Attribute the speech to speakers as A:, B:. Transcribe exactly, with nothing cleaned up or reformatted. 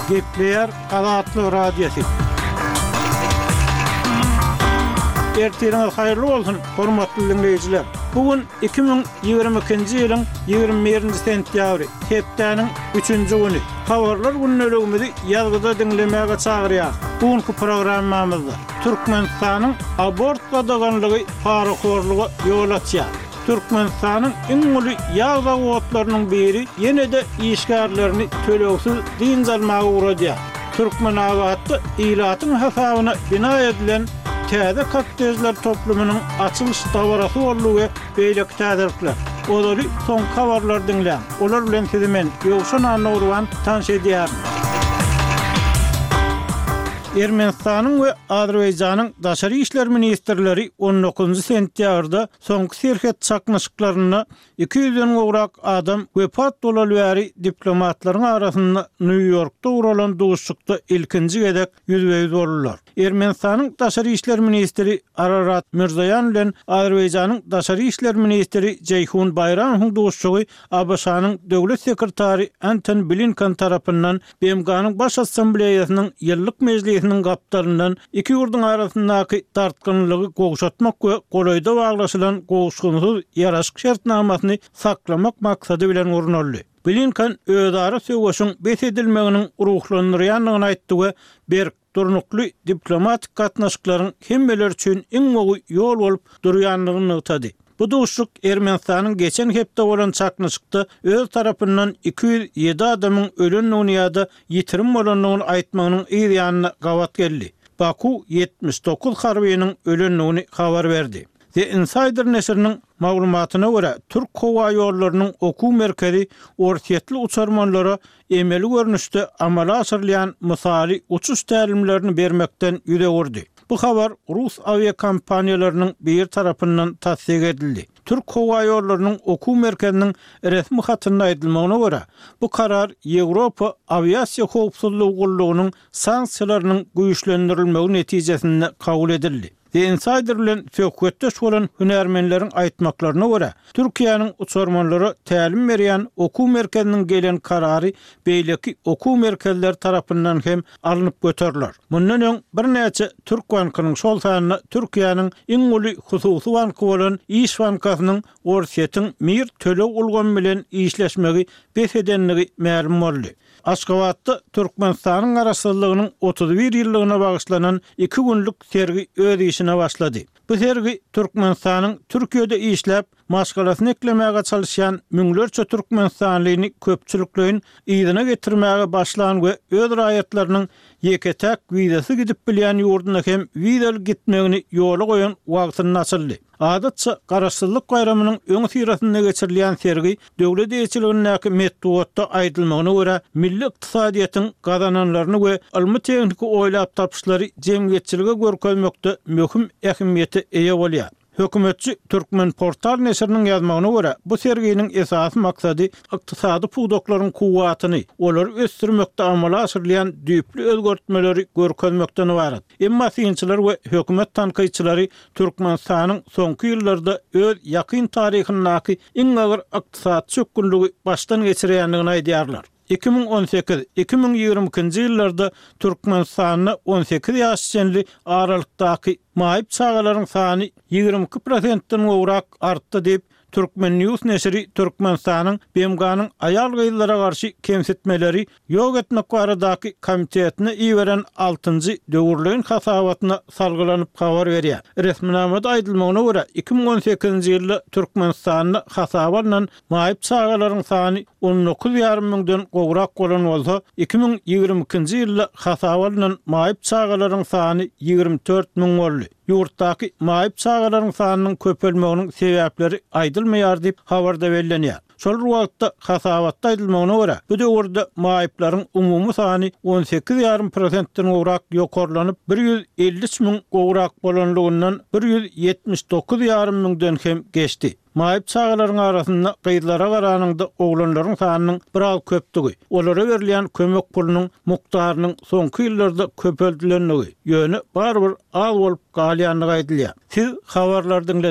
A: Gepleyer Azatlyk Radiosu. Ertiriniz hayırlı bolsun, hormatly dinleyijiler. Bugün iki bin ýygrimi ikinji ýylyň ýygrimi birinji sentýabry, hepdeniň üçünji güni. Habarlar günnelegimizi ýazgyda dinlemäge çagyrýar. Bugünkü programmamyzda Türkmenistanyň abort gadaganlygy parakorlugy ýol açýar. Türkmenistanyň iň uly ýagda wotlarynyň biri ýene-de işgärlerini tölegsiz din zalmagy uradýar. Türkmen agatly ilatyň hasabyna bina edilen Täze kapitalizler toplumynyň açylış dawarasy bollugy beýleki täzirlikler. Olary soňky habarlar dinlän. Olar bilen sizi men Ýowşan Anurwan tanış edýär. Ermenistanyň we Azerbaýjanyň daşary işler ministrleri on dokuzunji sentýabrda soňky serhet çaknaşyklaryna iki ýüzden gowrak adam wepat bolaly diplomatlaryň arasynda New Yorkda uralan duşlukda ilkinji gedek ýüzbeýüz boldular. Ermenistanyň daşary işler ministri Ararat Mirzoyan bilen Azerbaýjanyň daşary işler ministri Ceyhun Bayramowyň duşlugy A B Ş'nyň döwlet sekretary Antony Blinken tarapyndan B M G'nyň baş assambleýasynyň ýyllyk mejlisiniň gapdaryndan iki ýurdun arasyndaky tartgynlygy gowşatmak we golaýda baglaşylan gowşgunsyz ýaraşyk şertnamasyny saklamak maksady bilen urunuldy. Blinken özara söwüşiň besedilmeginiň ruhlandyrýanlygyny aýtdy we bir durnukly diplomatik gatnaşyklaryň hemmeler üçin iň mogy ýol bolup durýanlygyny ýetdi. Bu duşluk Ermenistanyň geçen hepde bolan çaknaşykda öz tarapyndan iki ýüz ýedi adamyň ölenligini ýa-da ýitirim bolanlygyny aýtmagynyň ýa-da gawat geldi. Baku ýetmiş dokuz harbynyň ölenligini habar berdi. The Insider nesriniň maglumatyna görä, Türk howa ýollarynyň okuw merkezi ortiýetli uçarmanlara emeli görnüşde amala asyrlayan mysaly uçuş tälimlerini bermekden ýüze urdy. Bu habar Rus aviakompaniýalarynyň bir tarapyndan tasdik edildi. Türk howa ýollarynyň okuw merkeziniň resmi hatynda aýdylmagyna görä, bu karar Ýewropa aviasiýa howpsuzlygy gullugynyň sanksiýalarynyň güýçlendirilmegi netijesinde kabul edildi. The Insider bilen söhbetdeş bolan hünärmenleriň aýtmaklaryna görä, Türkiýanyň uçarmanlary tälim berýän okuw merkeziniň gelen karary beýleki okuw merkezleri tarapyndan hem alınıp göteriler. Mundan öň bir näçe Türk bankynyň şol sanyna Türkiýanyň iň uly hususy banky bolan İş bankasynyň orsiýetiň mir töleg ulgan bilen işleşmegi besedenligi ma'lum boldy. Aşgabatda Türkmenistanyň arasylygynyň otuz bir ýyllygyna bagyşlanan iki günlük sergi öz işine başlady. Bu sergi Türkmenistanyň Türkiýede işläp maşgalasyny eklemäge çalışan müňlerçe Türkmenistanlyny köpçüliklerin ýygyna getirmäge başlan we öz raýatlarynyň ýeketek widesi gidip bilýän ýurduna hem widel gitmegini ýola goýan wagtyny açyldy. Adatça garaşsyzlyk gaýramynyň öň siratyna geçirilýän sergi döwlet ýetirligindäki metodda aýdylmagyna görä milli ykdysadyýatyň gazananlaryny we ilmi tehnik oýlap tapyşlary jemgyýetçilige görkezmekde möhüm ähmiýete eýe bolýar. Hökümetçi Türkmen Portal nesriniň ýazmagyna görä, bu serginiň esasy maksady ykdysady puwdoklaryň kuwwatyny, olary ösdürmekde amala asyrlayan düýpli özgertmeleri görkezmekden ibaret. Emma synçylar we hökümet tanqyçylary Türkmenistanyň soňky ýyllarda öz ýakyn taryhynyňky iň agyr ykdysady çökünligi başdan geçirýänligini aýdýarlar. iki bin on sekiz iki bin ýygrimi ikinji ýyllarda Türkmenistanyň on sekiz ýaşly aralykdaky maýyp çağalaryň sany ýygrimi iki prosentden gowrak artdy diýip Türkmen News nesri Türkmenistanyň B M G'nyň aýal gyzlara garşy kemsitmeleri ýok etmek baradaky komitetine iýeren altynjy döwürlüğün hasabatyna salgylanyp habar berýär. Resminamada aýdylmagyna görä iki bin on sekizinji ýylda Türkmenistanyň hasaba bilen maýyp çağalaryň sany on dokuz ýarym miňden gowrak bolan bolsa, iki bin ýygrimi ikinji ýylda hasaba bilen maýyp çağalaryň sany ýygrimi dört miň boldy. Ýurtdaky maýyp çağalaryň sanynyň köpelmeginiň sebäpleri aýdylmaýar diýip habarda bellenýär. Şol wagtda hasabatda aýdylmagyna görä, bu döwürde maýyplaryň umumy sany on sekiz ýarym prosentden gowrak ýokarlanyp bir ýüz elli üç miň gowrak bolanlygyndan bir ýüz ýetmiş dokuz ýarym miňden hem geçdi. Maýyp çağalaryň arasynda gyzlara garanyňda oglanlaryň sanynyň biraz köpdigi, olara berilýän kömek pulunyň mukdarynyň soňky ýyllarda köpeldilenligi ýöne barbyr az bolup galýanlygy aýdylýar. Siz habarlardan